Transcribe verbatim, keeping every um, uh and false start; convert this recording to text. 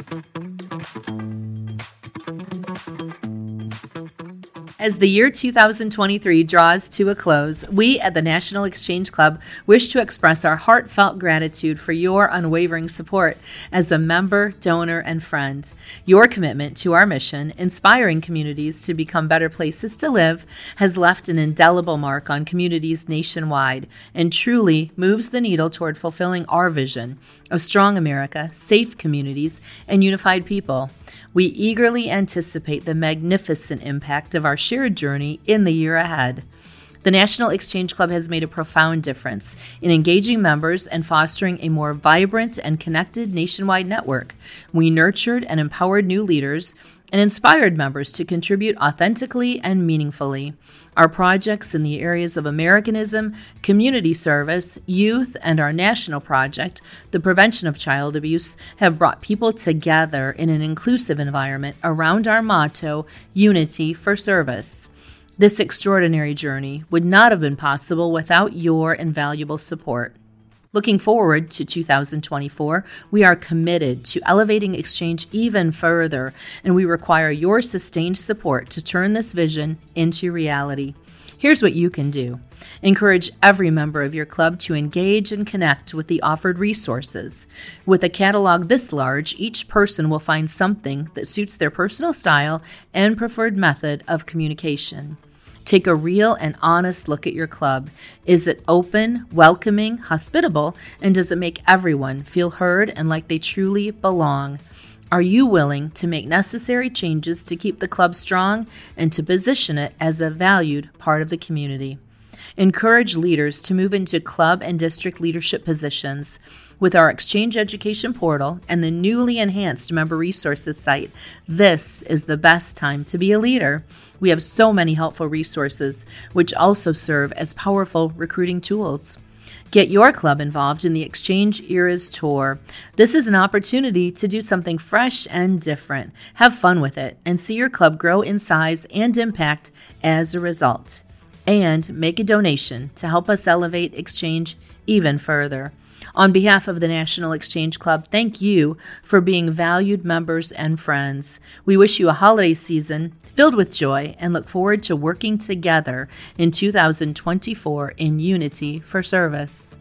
As the year two thousand twenty-three draws to a close, we at the National Exchange Club wish to express our heartfelt gratitude for your unwavering support as a member, donor, and friend. Your commitment to our mission, inspiring communities to become better places to live, has left an indelible mark on communities nationwide and truly moves the needle toward fulfilling our vision of strong America, safe communities, and unified people. We eagerly anticipate the magnificent impact of our shared journey in the year ahead. The National Exchange Club has made a profound difference in engaging members and fostering a more vibrant and connected nationwide network. We nurtured and empowered new leaders and inspired members to contribute authentically and meaningfully. Our projects in the areas of Americanism, community service, youth, and our national project, the prevention of child abuse, have brought people together in an inclusive environment around our motto, Unity for Service. This extraordinary journey would not have been possible without your invaluable support. Looking forward to two thousand twenty-four, we are committed to elevating Exchange even further, and we require your sustained support to turn this vision into reality. Here's what you can do. Encourage every member of your club to engage and connect with the offered resources. With a catalog this large, each person will find something that suits their personal style and preferred method of communication. Take a real and honest look at your club. Is it open, welcoming, hospitable, and does it make everyone feel heard and like they truly belong? Are you willing to make necessary changes to keep the club strong and to position it as a valued part of the community? Encourage leaders to move into club and district leadership positions. With our Exchange Education Portal and the newly enhanced Member Resources site, this is the best time to be a leader. We have so many helpful resources, which also serve as powerful recruiting tools. Get your club involved in the Exchange Eras Tour. This is an opportunity to do something fresh and different. Have fun with it and see your club grow in size and impact as a result. And make a donation to help us elevate Exchange even further. On behalf of the National Exchange Club, thank you for being valued members and friends. We wish you a holiday season filled with joy and look forward to working together in two thousand twenty-four in unity for service.